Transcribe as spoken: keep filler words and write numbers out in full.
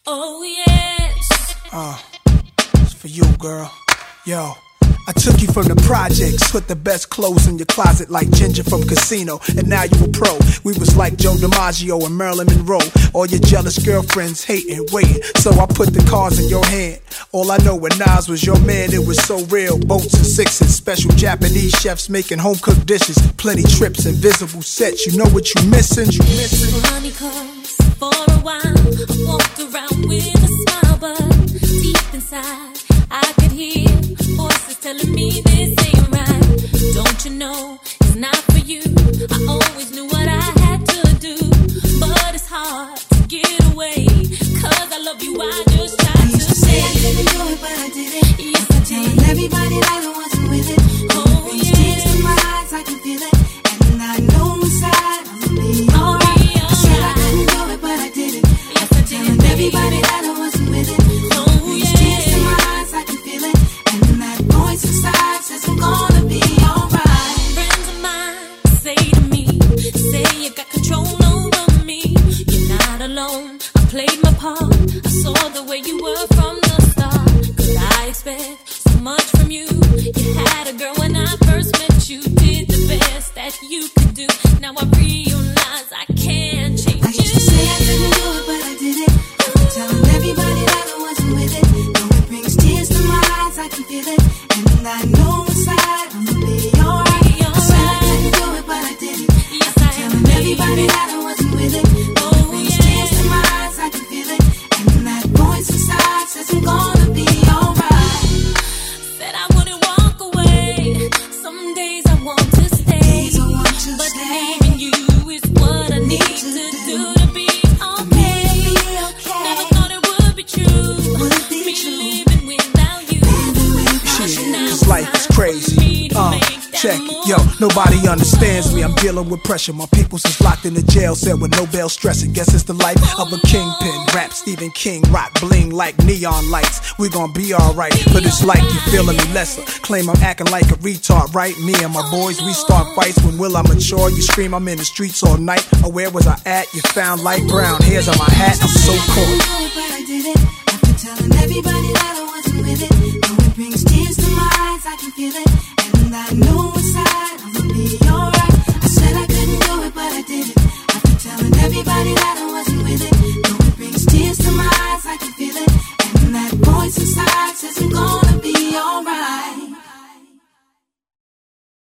Oh yes. Uh, it's for you, girl. Yo, I took you from the projects, put the best clothes in your closet like Ginger from Casino, and now you a pro. We was like Joe DiMaggio and Marilyn Monroe. All your jealous girlfriends hating, waiting, so I put the cards in your hand. All I know when Nas was your man, it was so real. Boats and sixes, special Japanese chefs making home-cooked dishes, plenty trips, invisible sets. You know what you missing? You missing? Money comes for a while. I walked around with a smile, but deep inside I could hear voices telling me this ain't right. Don't you know it's not for you? I always knew what I had to do, but it's hard to get away. Cause I love you, I just tried I used to to say I didn't do it, but I did it. Yes, I I telling did. everybody that I wasn't with it. Oh, Brings yeah. tears to my eyes, I can feel it. And I know inside I'ma be I'll alright. be I said I alright. didn't do it, but I did it. Yes, I did, Telling baby. everybody that I wasn't with it. Oh, Brings yeah. tears to my eyes, I can feel it. And that voice inside says I'm gonna be alright. Friends of mine say to me, say you got control over me. You're not alone, I played my part. I saw the way you were from the start. Could I expect so much from you? You had a girl when I first met you. Did the best that you could do. Now I realize I can't change I used to say I didn't do it, but I did it. After telling everybody that I wasn't with it. Though it brings tears to my eyes, I can feel it. And I know inside I'ma be alright. I said I didn't do it, but I did it. Yes, I am, Telling everybody that I wasn't with it. Though it Oh, brings yeah. tears to my eyes, I can feel it. And that voice inside says I'm gonna be alright. Said I wouldn't walk away. Some days I want to stay, Days I want to but stay. leaving you is what I need to to do do. to be okay. Be okay. Never thought it would be true. Would it be Me true? living without you. Living without Shit, you. Now this life is it's time crazy. for me to Uh, make that check move. it. Yo, nobody understands me. I'm dealing with pressure. My people's is locked in the jail cell with no bail stressing. Guess it's the life of a kingpin. Rap Stephen King, rock bling like neon lights. We gon' be alright, but it's like you feeling me lesser. Claim I'm acting like a retard, right? Me and my boys, we start fights. When will I mature? You scream I'm in the streets all night. Or where was I at? You found light brown hairs on my hat. I'm so cold. But I did it. After telling everybody that I wasn't with it. Though it brings tears to my eyes, I can feel it. And I know inside I'ma be alright.